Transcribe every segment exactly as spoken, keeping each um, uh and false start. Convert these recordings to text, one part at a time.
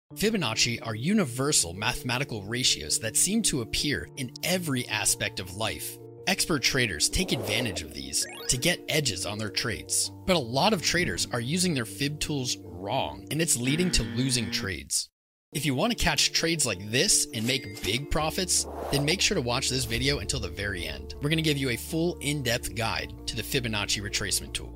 Fibonacci are universal mathematical ratios that seem to appear in every aspect of life. Expert traders take advantage of these to get edges on their trades. But a lot of traders are using their fib tools wrong, and it's leading to losing trades. If you want to catch trades like this and make big profits, then make sure to watch this video until the very end. We're going to give you a full in-depth guide to the Fibonacci retracement tool.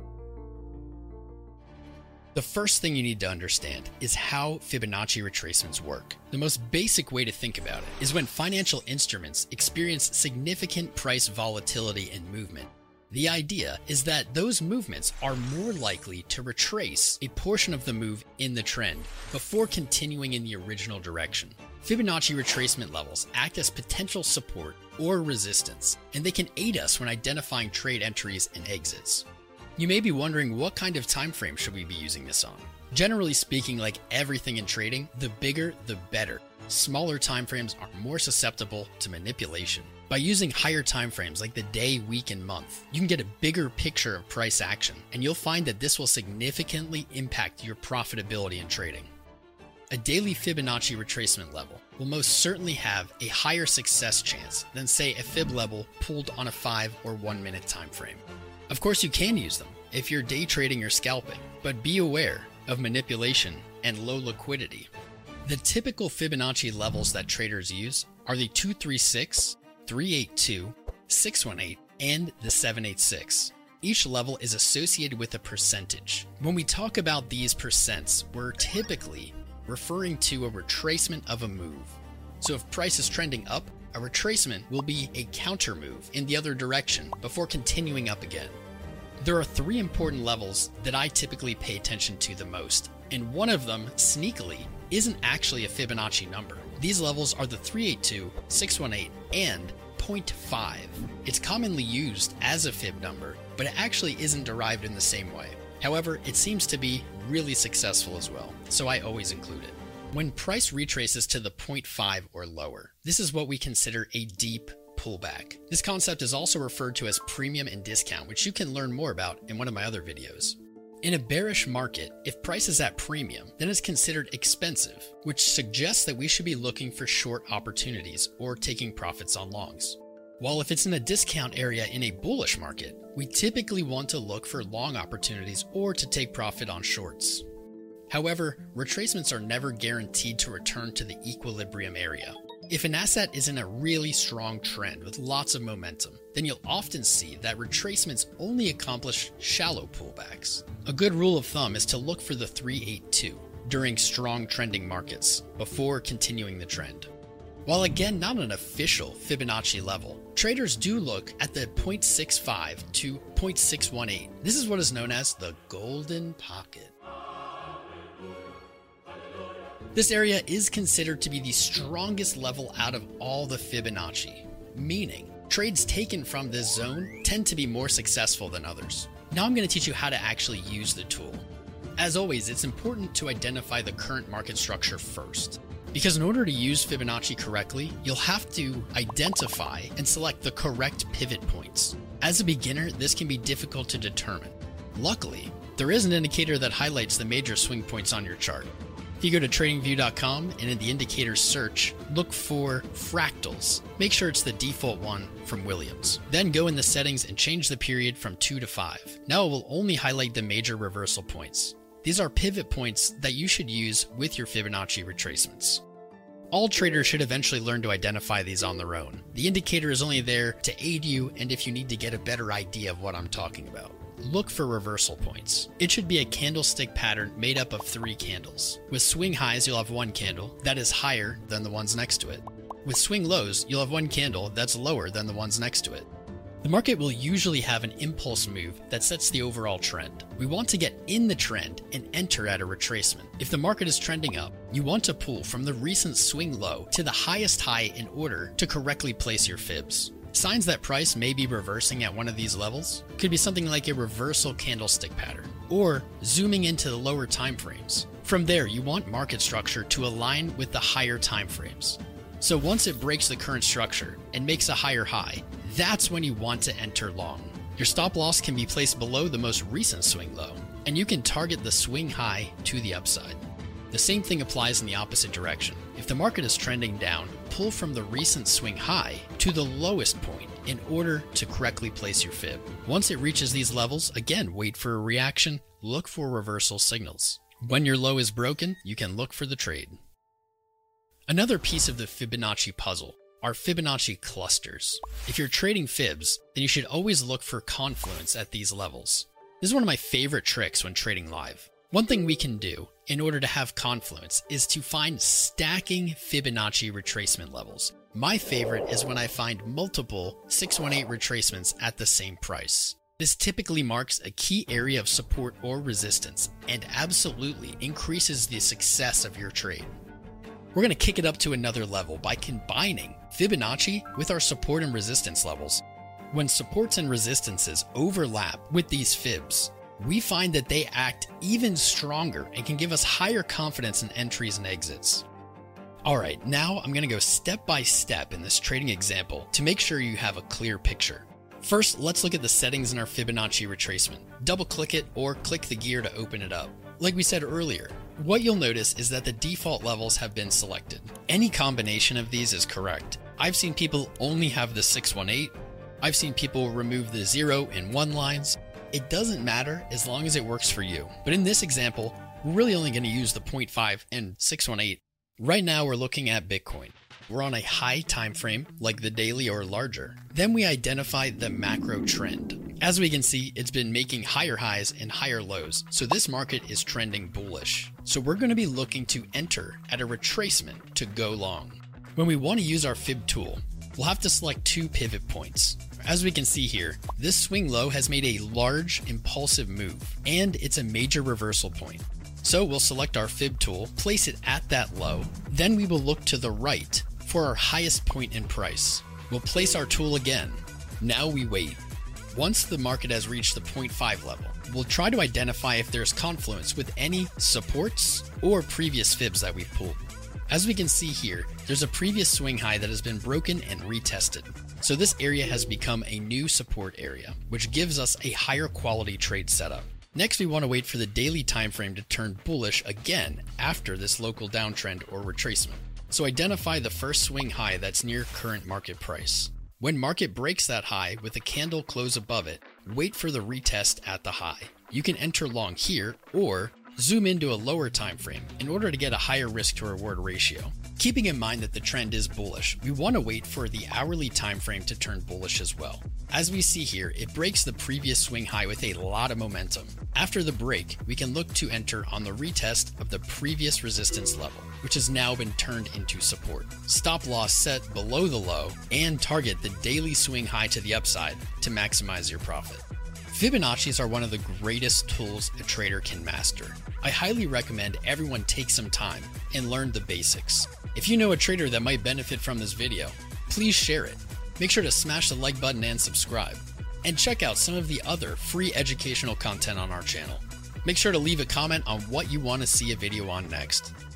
The first thing you need to understand is how Fibonacci retracements work. The most basic way to think about it is when financial instruments experience significant price volatility and movement. The idea is that those movements are more likely to retrace a portion of the move in the trend before continuing in the original direction. Fibonacci retracement levels act as potential support or resistance, and they can aid us when identifying trade entries and exits. You may be wondering, what kind of time frame should we be using this on? Generally speaking, like everything in trading, the bigger the better. Smaller time frames are more susceptible to manipulation. By using higher time frames like the day, week, and month, you can get a bigger picture of price action, and you'll find that this will significantly impact your profitability in trading. A daily Fibonacci retracement level will most certainly have a higher success chance than, say, a fib level pulled on a five or one minute time frame. Of course, you can use them if you're day trading or scalping, but be aware of manipulation and low liquidity. The typical Fibonacci levels that traders use are the two thirty-six, three eighty-two, six eighteen, and the seven eighty-six. Each level is associated with a percentage. When we talk about these percents, we're typically referring to a retracement of a move. So if price is trending up, a retracement will be a counter move in the other direction before continuing up again. There are three important levels that I typically pay attention to the most, and one of them, sneakily, isn't actually a Fibonacci number. These levels are the three eighty-two, six eighteen, and zero point five. It's commonly used as a fib number, but it actually isn't derived in the same way. However, it seems to be really successful as well, so I always include it. When price retraces to the zero point five or lower, this is what we consider a deep pullback. This concept is also referred to as premium and discount, which you can learn more about in one of my other videos. In a bearish market, if price is at premium, then it's considered expensive, which suggests that we should be looking for short opportunities or taking profits on longs. While if it's in a discount area in a bullish market, we typically want to look for long opportunities or to take profit on shorts. However, retracements are never guaranteed to return to the equilibrium area. If an asset is in a really strong trend with lots of momentum, then you'll often see that retracements only accomplish shallow pullbacks. A good rule of thumb is to look for the three eighty-two during strong trending markets before continuing the trend. While again not an official Fibonacci level, traders do look at the zero point six five to zero point six one eight. This is what is known as the golden pocket. This area is considered to be the strongest level out of all the Fibonacci, meaning trades taken from this zone tend to be more successful than others. Now I'm going to teach you how to actually use the tool. As always, it's important to identify the current market structure first, because in order to use Fibonacci correctly, you'll have to identify and select the correct pivot points. As a beginner, this can be difficult to determine. Luckily, there is an indicator that highlights the major swing points on your chart. If you go to trading view dot com and in the indicators search, look for fractals. Make sure it's the default one from Williams. Then go in the settings and change the period from two to five. Now it will only highlight the major reversal points. These are pivot points that you should use with your Fibonacci retracements. All traders should eventually learn to identify these on their own. The indicator is only there to aid you and if you need to get a better idea of what I'm talking about. Look for reversal points. It should be a candlestick pattern made up of three candles. With swing highs, you'll have one candle that is higher than the ones next to it. With swing lows, you'll have one candle that's lower than the ones next to it. The market will usually have an impulse move that sets the overall trend. We want to get in the trend and enter at a retracement. If the market is trending up, you want to pull from the recent swing low to the highest high in order to correctly place your fibs. Signs that price may be reversing at one of these levels could be something like a reversal candlestick pattern, or zooming into the lower time frames. From there, you want market structure to align with the higher time frames. So once it breaks the current structure and makes a higher high, that's when you want to enter long. Your stop loss can be placed below the most recent swing low, and you can target the swing high to the upside. The same thing applies in the opposite direction. If the market is trending down, pull from the recent swing high to the lowest point in order to correctly place your fib. Once it reaches these levels, again, wait for a reaction, look for reversal signals. When your low is broken, you can look for the trade. Another piece of the Fibonacci puzzle are Fibonacci clusters. If you're trading fibs, then you should always look for confluence at these levels. This is one of my favorite tricks when trading live. One thing we can do in order to have confluence is to find stacking Fibonacci retracement levels. My favorite is when I find multiple six one eight retracements at the same price. This typically marks a key area of support or resistance and absolutely increases the success of your trade. We're going to kick it up to another level by combining Fibonacci with our support and resistance levels. When supports and resistances overlap with these fibs, we find that they act even stronger and can give us higher confidence in entries and exits. Alright, now I'm going to go step by step in this trading example to make sure you have a clear picture. First, let's look at the settings in our Fibonacci retracement. Double click it or click the gear to open it up. Like we said earlier, what you'll notice is that the default levels have been selected. Any combination of these is correct. I've seen people only have the six one eight. I've seen people remove the zero and one lines. It doesn't matter as long as it works for you. But in this example, we're really only going to use the zero point five and six one eight. Right now we're looking at Bitcoin. We're on a high time frame, like the daily or larger. Then we identify the macro trend. As we can see, it's been making higher highs and higher lows, so this market is trending bullish. So we're going to be looking to enter at a retracement to go long. When we want to use our fib tool, we'll have to select two pivot points. As we can see here, this swing low has made a large impulsive move, and it's a major reversal point. So we'll select our fib tool, place it at that low, then we will look to the right for our highest point in price. We'll place our tool again. Now we wait. Once the market has reached the zero point five level, we'll try to identify if there's confluence with any supports or previous fibs that we've pulled. As we can see here, there's a previous swing high that has been broken and retested. So this area has become a new support area, which gives us a higher quality trade setup. Next, we want to wait for the daily time frame to turn bullish again after this local downtrend or retracement. So identify the first swing high that's near current market price. When market breaks that high with a candle close above it, wait for the retest at the high. You can enter long here or zoom into a lower time frame in order to get a higher risk to reward ratio. Keeping in mind that the trend is bullish, we want to wait for the hourly time frame to turn bullish as well. As we see here, it breaks the previous swing high with a lot of momentum. After the break, we can look to enter on the retest of the previous resistance level, which has now been turned into support. Stop loss set below the low and target the daily swing high to the upside to maximize your profit. Fibonacci's are one of the greatest tools a trader can master. I highly recommend everyone take some time and learn the basics. If you know a trader that might benefit from this video, please share it. Make sure to smash the like button and subscribe. And check out some of the other free educational content on our channel. Make sure to leave a comment on what you want to see a video on next.